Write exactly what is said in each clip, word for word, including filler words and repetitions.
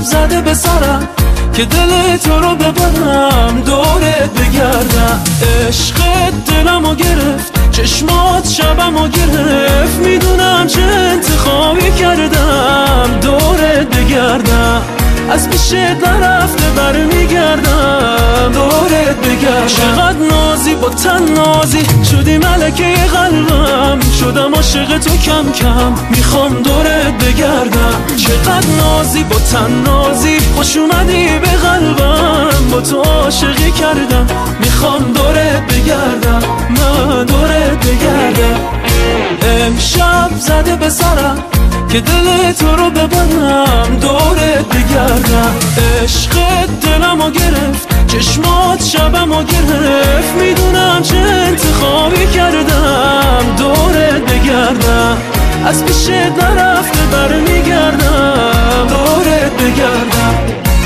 زده به سرم که دل تو رو ببرم دورت بگردم. عشقت دلمو گرفت، چشمات شبمو گرفت، میدونم چه انتخابی کردم دورت بگردم. از پیشت نرفته برمیگردم دورت بگردم. چقدر نازی با تن نازی شدی ملکه قلبم، شدم عاشق تو کم کم میخوام دورت بگردم. چقدر نازی با تن نازی خوش اومدی به قلبم، با تو عاشقی کردم میخوام دورت بگردم، من دورت بگردم. امشب زده به سرم که دل تو رو ببرم دورت بگردم. عشقت دلمو گرفت، چشمات شبمو گرفت، میدونم چه انتخابی کردم دورت بگردم. از پیشت نرفته برمیگردم دورت بگردم.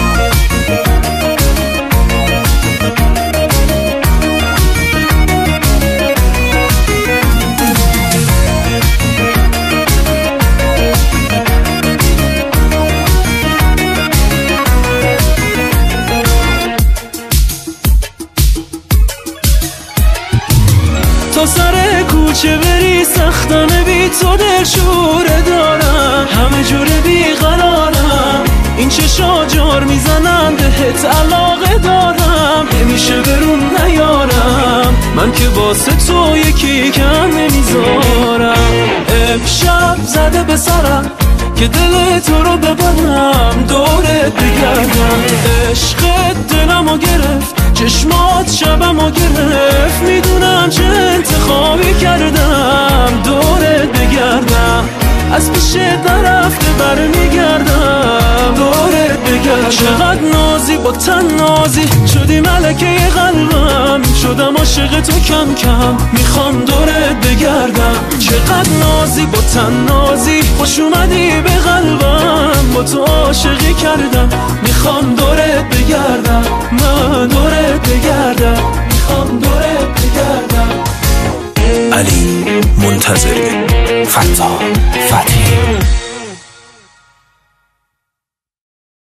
تا سر کوچه بری سختمه بی تو دل شوره دارم، همه جوره بی قرارم، این چشا جار میزنن بهت علاقه دارم، نمیشه برون نیارم، من که واسه تو یکی کم نمیذارم. امشب زده به سرم که دل تو رو ببرم دورت بگردم. عشقت دلمو گرفت، چشمات شبمو گرفت، میدونم چه انتخابی کردم دورت بگردم. از پیشت نرفته برمیگردم دورت بگردم. چقدر نازی با تن نازی شدی ملکه قلبم، شدم عاشق تو کم کم میخوام دورت بگردم. چقدر نازی با تن نازی خوش اومدی به قلبم، با تو عاشقی کردم میخوام دورت بگردم، من دورت بگردم، میخوام دورت بگردم. علی منتظری، فتا فتحی.